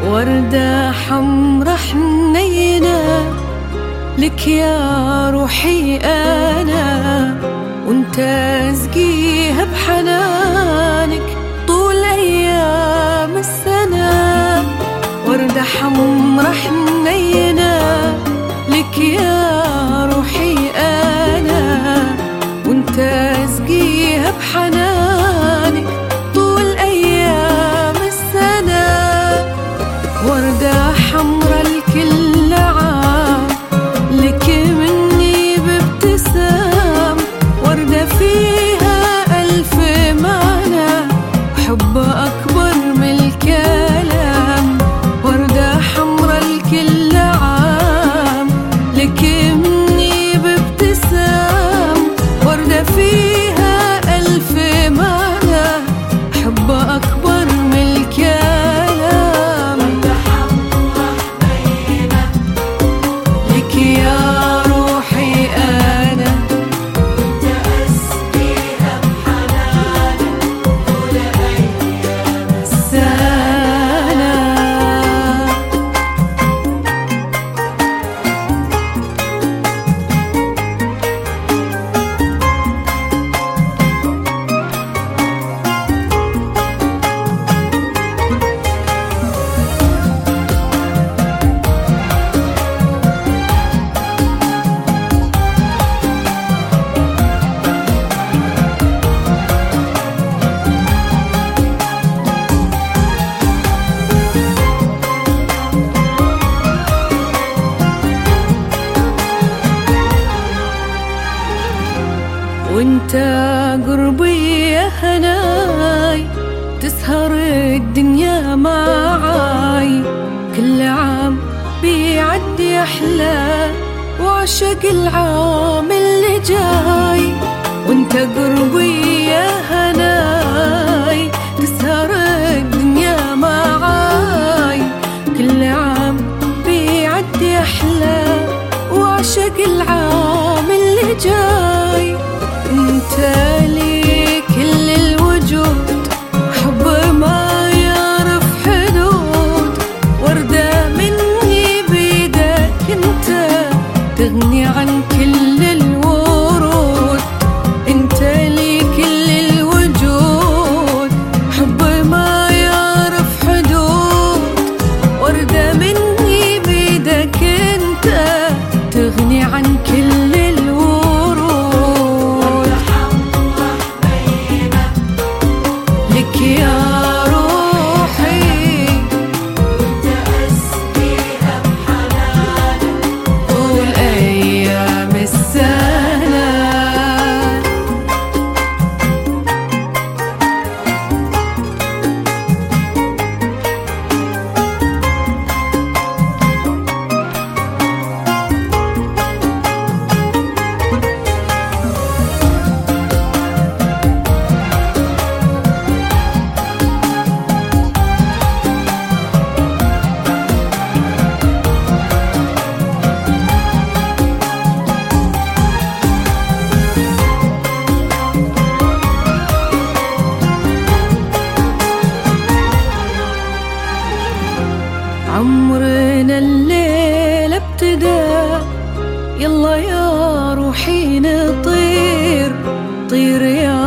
وردة حمرا حنينة لك يا روحي أنا، وانت اسقيها بحنانك طول أيام السنة. وردة حمرا حنينة لك يا روحي أنا، وانت اسقيها بحنانك طول أيام السنة. وردة حمرا لكل عام لك مني بابتسام، وردة فيها ألف معنى وحب أكبر من الكلام. وردة حمرا لكل عام لك مني بابتسام، وردة فيها ألف معنى حب أكبر من الكلام. وردة حمرا حنينة لك يا روحي أنا، وانت اسقيها بحنانك طول أيام سنة. وانت قربي يا هناي تسهر الدنيا معاي، كل عام بيعدي أحلى وعشق العام اللي جاي. وانت قربي يا هناي تسهر الدنيا معاي، كل عام بيعدي أحلى وعشق العام اللي جاي. انت لي كل الوجود حب ما يعرف حدود، وردة مني بيدك انت تغني عن كل الورود. انت لي كل الوجود حب ما يعرف حدود، وردة مني بيدك انت تغني عن كل الورود. لك يا روحي وانت اسقيها بحنانك طول أيام السنة. عمرنا الليل ابتدى، يلا يا روحي نطير طير يا